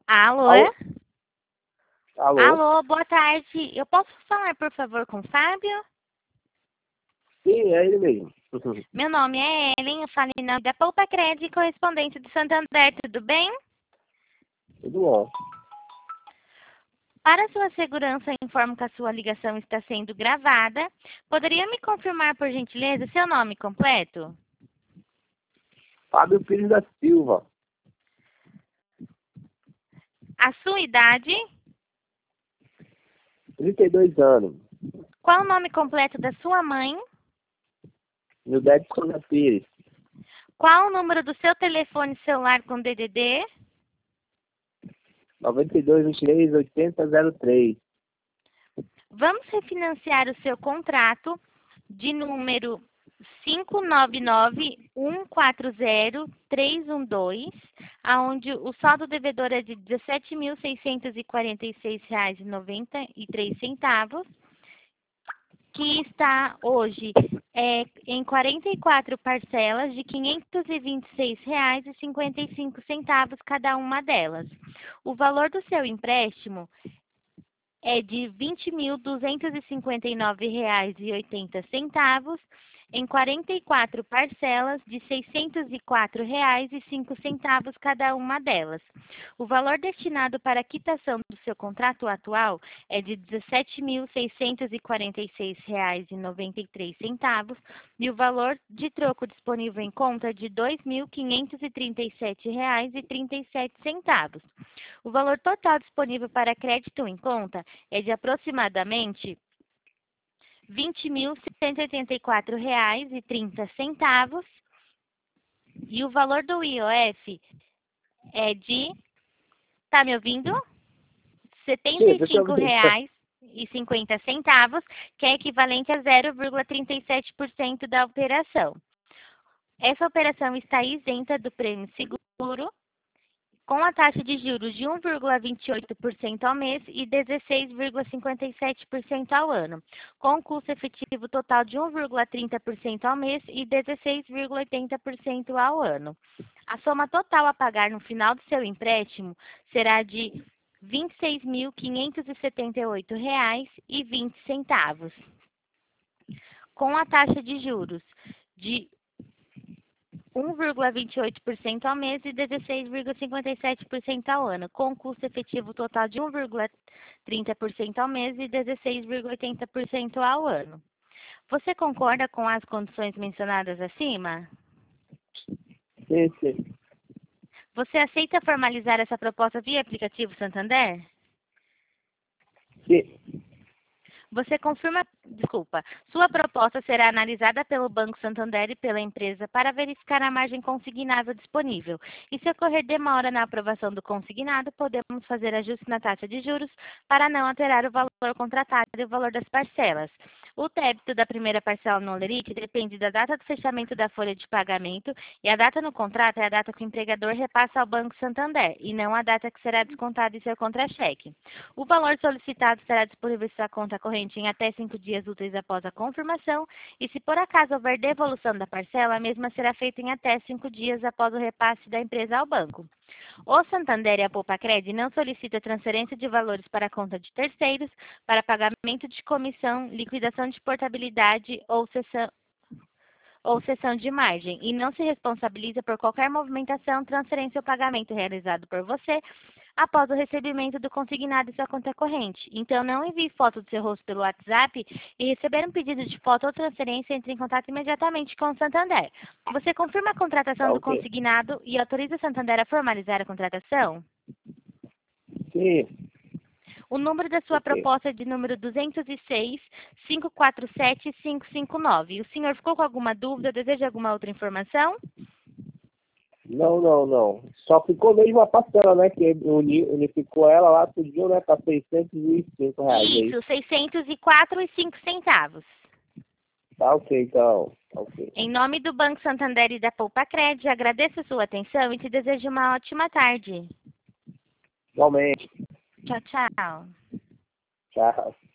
Alô? Alô? Alô? Alô, boa tarde. Eu posso falar, por favor, com o Fábio? Sim, é ele mesmo. Meu nome é Ellen, eu falo em nome da Poupa Cred, correspondente do Santander, tudo bem? Tudo bom. Para sua segurança, informo que a sua ligação está sendo gravada. Poderia me confirmar, por gentileza, seu nome completo? Fábio Pires da Silva, A sua idade? 32 anos. Qual o nome completo da sua mãe? Nildete Souza Pires, Qual o número do seu telefone celular com DDD? 9223-8003. Vamos refinanciar o seu contrato de número 599-140-312, aonde o saldo devedor é de R$ 17.646,93, que está hoje em 44 parcelas de R$ 526,55 cada uma delas. O valor do seu empréstimo é de R$ 20.259,80 em 44 parcelas de R$ 604,05 cada uma delas. O valor destinado para a quitação do seu contrato atual é de R$ 17.646,93 e o valor de troco disponível em conta é de R$ 2.537,37. O valor total disponível para crédito em conta é de aproximadamente R$ 20.184,30 e o valor do IOF é de, tá me ouvindo? R$ Sim, eu tô te ouvindo. 75,50, que é equivalente a 0,37% da operação. Essa operação está isenta do prêmio seguro, com a taxa de juros de 1,28% ao mês e 16,57% ao ano, com custo efetivo total de 1,30% ao mês e 16,80% ao ano. A soma total a pagar no final do seu empréstimo será de R$ 26.578,20, com a taxa de juros de 1,28% ao mês e 16,57% ao ano, com custo efetivo total de 1,30% ao mês e 16,80% ao ano. Você concorda com as condições mencionadas acima? Sim, sim. Você aceita formalizar essa proposta via aplicativo Santander? Sim. Você confirma, sua proposta será analisada pelo Banco Santander e pela empresa para verificar a margem consignável disponível. E se ocorrer demora na aprovação do consignado, podemos fazer ajuste na taxa de juros para não alterar o valor contratado e o valor das parcelas. O débito da primeira parcela no Lerite depende da data do fechamento da folha de pagamento e a data no contrato é a data que o empregador repassa ao Banco Santander e não a data que será descontada em seu contra-cheque. O valor solicitado estará disponível em sua conta corrente em até 5 dias úteis após a confirmação e, se por acaso houver devolução da parcela, a mesma será feita em até 5 dias após o repasse da empresa ao banco. O Santander e a Poupa-Cred não solicitam transferência de valores para a conta de terceiros, para pagamento de comissão, liquidação de portabilidade ou cessão de margem e não se responsabiliza por qualquer movimentação, transferência ou pagamento realizado por você após o recebimento do consignado em sua conta corrente. Então, não envie foto do seu rosto pelo WhatsApp e receber um pedido de foto ou transferência, entre em contato imediatamente com o Santander. Você confirma a contratação Tá do ok. consignado e autoriza o Santander a formalizar a contratação? Sim, O número da sua ok. proposta é de número 206-547-559. O senhor ficou com alguma dúvida? Deseja alguma outra informação? Não, não, não. Só ficou mesmo a parcela, né? Que unificou ela lá, pediu, né? Para R$ 605, é Isso, isso? R$ 604,05. Tá ok, então. Tá ok. Em nome do Banco Santander e da Poupa Cred, agradeço a sua atenção e te desejo uma ótima tarde. Igualmente. Tchau, tchau. Tchau.